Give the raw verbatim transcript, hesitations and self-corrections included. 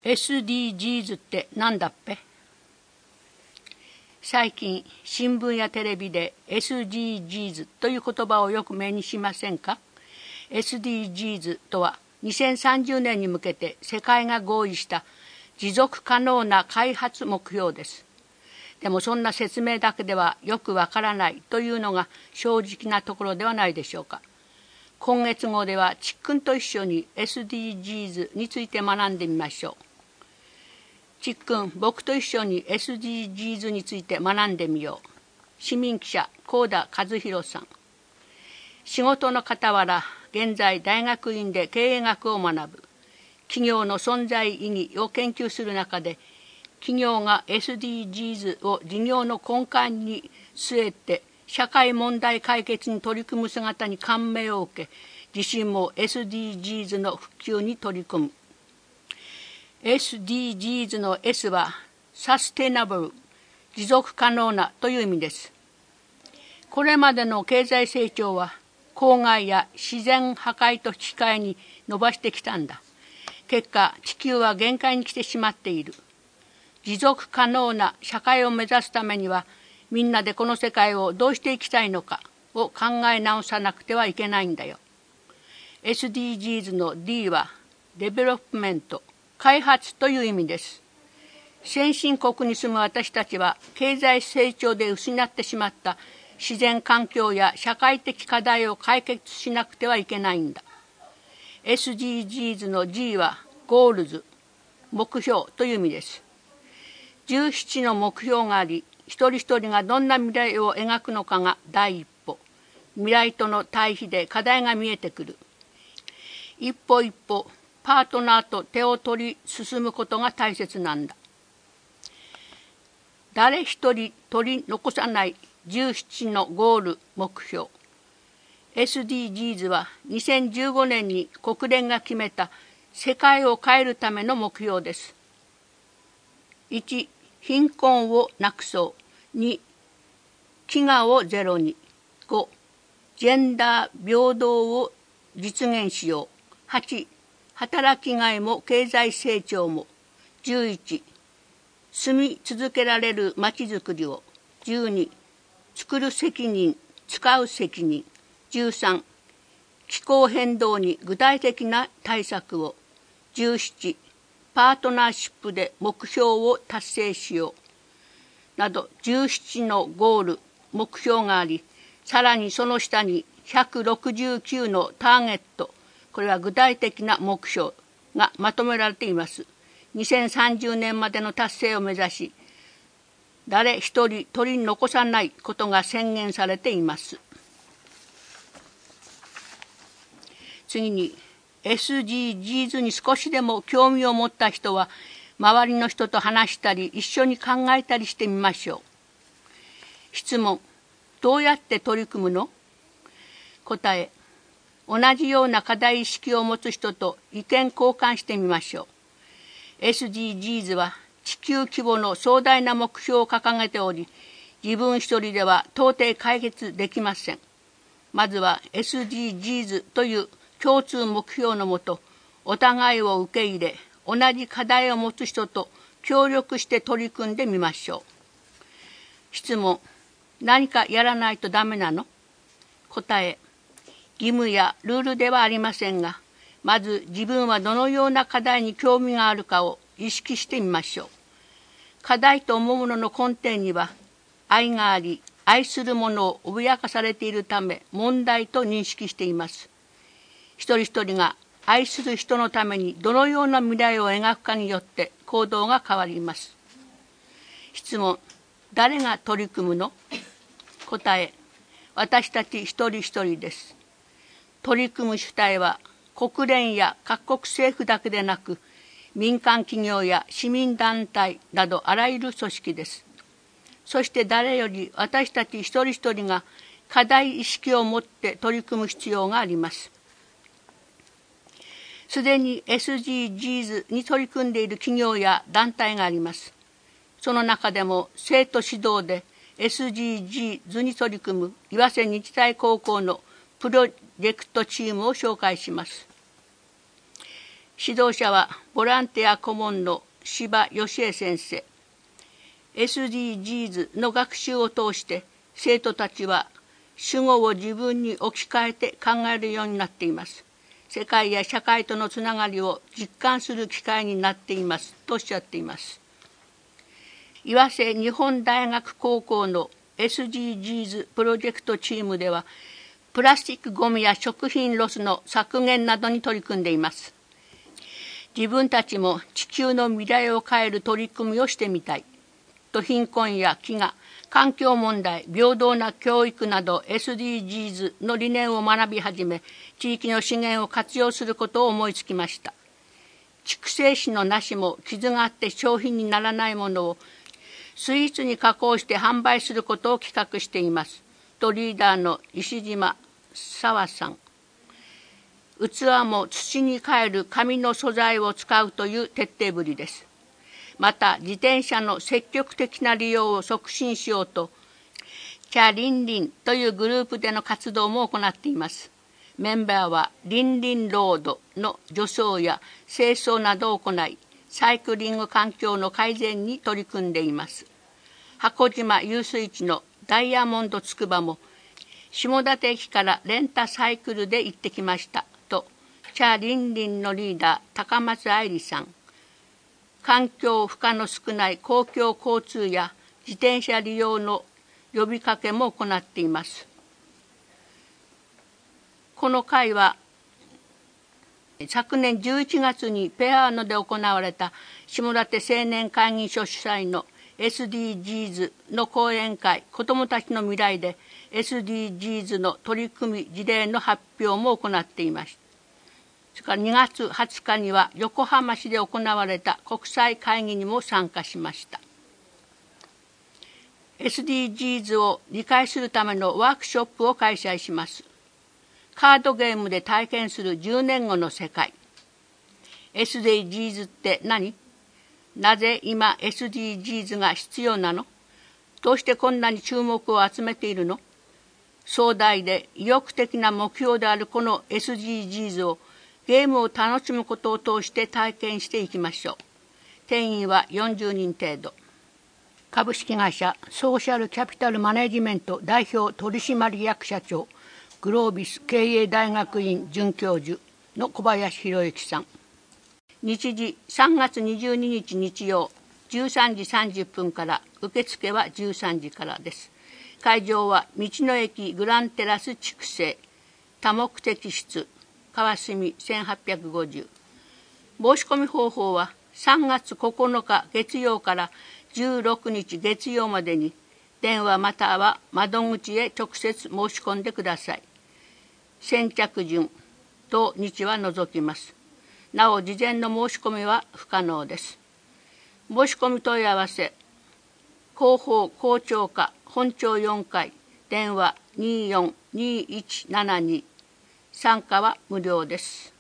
エスディージーズ ってなんだっぺ？最近新聞やテレビで エスディージーズ という言葉をよく目にしませんか？ エスディージーズ とはにせんさんじゅうねんに向けて世界が合意した持続可能な開発目標です。でもそんな説明だけではよくわからないというのが正直なところではないでしょうか。今月号ではちっくんと一緒に エスディージーズ について学んでみましょう。ちっくん、僕と一緒に エスディージーズ について学んでみよう。市民記者、幸田和弘さん。仕事の傍ら、現在大学院で経営学を学ぶ。企業の存在意義を研究する中で、企業が エスディージーズ を事業の根幹に据えて、社会問題解決に取り組む姿に感銘を受け、自身も エスディージーズ の普及に取り組む。エスディージーズ の S はサステナブル、持続可能なという意味です。これまでの経済成長は公害や自然破壊と引き換えに伸ばしてきたんだ。結果、地球は限界に来てしまっている。持続可能な社会を目指すためには、みんなでこの世界をどうしていきたいのかを考え直さなくてはいけないんだよ。エスディージーズ の D はデベロップメント、開発という意味です。先進国に住む私たちは経済成長で失ってしまった自然環境や社会的課題を解決しなくてはいけないんだ。エスディージーズ の G はゴールズ、目標という意味です。じゅうななの目標があり、一人一人がどんな未来を描くのかが第一歩。未来との対比で課題が見えてくる。一歩一歩、パートナーと手を取り進むことが大切なんだ。誰一人取り残さないじゅうななのゴール目標。エスディージーズ はにせんじゅうごねんに国連が決めた世界を変えるための目標です。いち、貧困をなくそう。に、飢餓をゼロに。ご、ジェンダー平等を実現しよう。はち、働きがいも経済成長も。じゅういち、住み続けられるまちづくりを。じゅうに、作る責任、使う責任。じゅうさん、気候変動に具体的な対策を。じゅうなな、パートナーシップで目標を達成しよう。などじゅうななのゴール、目標があり、さらにその下にひゃくろくじゅうきゅうのターゲット、これは具体的な目標がまとめられています。にせんさんじゅうねんまでの達成を目指し、誰一人取り残さないことが宣言されています。次に、エスディージーズ に少しでも興味を持った人は、周りの人と話したり、一緒に考えたりしてみましょう。質問、どうやって取り組むの？答え、同じような課題意識を持つ人と意見交換してみましょう。エスディージーズ は地球規模の壮大な目標を掲げており、自分一人では到底解決できません。まずは エスディージーズ という共通目標のもと、お互いを受け入れ、同じ課題を持つ人と協力して取り組んでみましょう。質問、何かやらないとダメなの？答え、義務やルールではありませんが、まず自分はどのような課題に興味があるかを意識してみましょう。課題と思うものの根底には、愛があり、愛するものを脅かされているため問題と認識しています。一人一人が愛する人のためにどのような未来を描くかによって行動が変わります。質問、誰が取り組むの？答え、私たち一人一人です。取り組む主体は国連や各国政府だけでなく、民間企業や市民団体などあらゆる組織です。そして誰より私たち一人一人が課題意識を持って取り組む必要があります。すでに エスディージーズ に取り組んでいる企業や団体があります。その中でも生徒指導で エスディージーズ に取り組む岩瀬日大高校のプロジェクトチームを紹介します。 指導者はボランティア顧問の柴義恵先生。エスディージーズ の学習を通して生徒たちは主語を自分に置き換えて考えるようになっています。世界や社会とのつながりを実感する機会になっていますとおっしゃっています。岩瀬日本大学高校の エスディージーズ プロジェクトチームではプラスチックごみや食品ロスの削減などに取り組んでいます。自分たちも地球の未来を変える取り組みをしてみたいと貧困や飢餓、環境問題、平等な教育など エスディージーズ の理念を学び始め、地域の資源を活用することを思いつきました。畜生紙の梨も傷があって商品にならないものをスイーツに加工して販売することを企画しています。とリーダーの石島沢さん。器も土に還る紙の素材を使うという徹底ぶりです。また自転車の積極的な利用を促進しようと、チャリンリンというグループでの活動も行っています。メンバーはリンリンロードの除草や清掃などを行い、サイクリング環境の改善に取り組んでいます。箱島遊水地のダイヤモンドつくばも、下館駅からレンタサイクルで行ってきましたと、チャリンリンのリーダー高松愛理さん。環境負荷の少ない公共交通や自転車利用の呼びかけも行っています。この会は昨年じゅういちがつにペアーノで行われた下館青年会議所主催の エスディージーズ の講演会、子どもたちの未来で エスディージーズ の取り組み事例の発表も行っていました。それからにがつはつかには横浜市で行われた国際会議にも参加しました。エスディージーズ を理解するためのワークショップを開催します。カードゲームで体験するじゅうねんごの世界。エスディージーズ って何？なぜ今 エスディージーズ が必要なの？どうしてこんなに注目を集めているの？壮大で意欲的な目標であるこの エスディージーズ をゲームを楽しむことを通して体験していきましょう。定員はよんじゅうにん程度。株式会社ソーシャルキャピタルマネジメント代表取締役社長、グロービス経営大学院准教授の小林博之さん。日時さんがつにじゅうににち日曜じゅうさんじさんじゅっぷんから、受付はじゅうさんじからです。会場は道の駅グランテラス畜生多目的室川澄せんはっぴゃくごじゅう。申し込み方法はさんがつここのか月曜からじゅうろくにち月曜までに電話または窓口へ直接申し込んでください。先着順と日は除きます。なお事前の申し込みは不可能です。申し込み問い合わせ広報校長課本町よんかい電話にーよんにーいちななに。参加は無料です。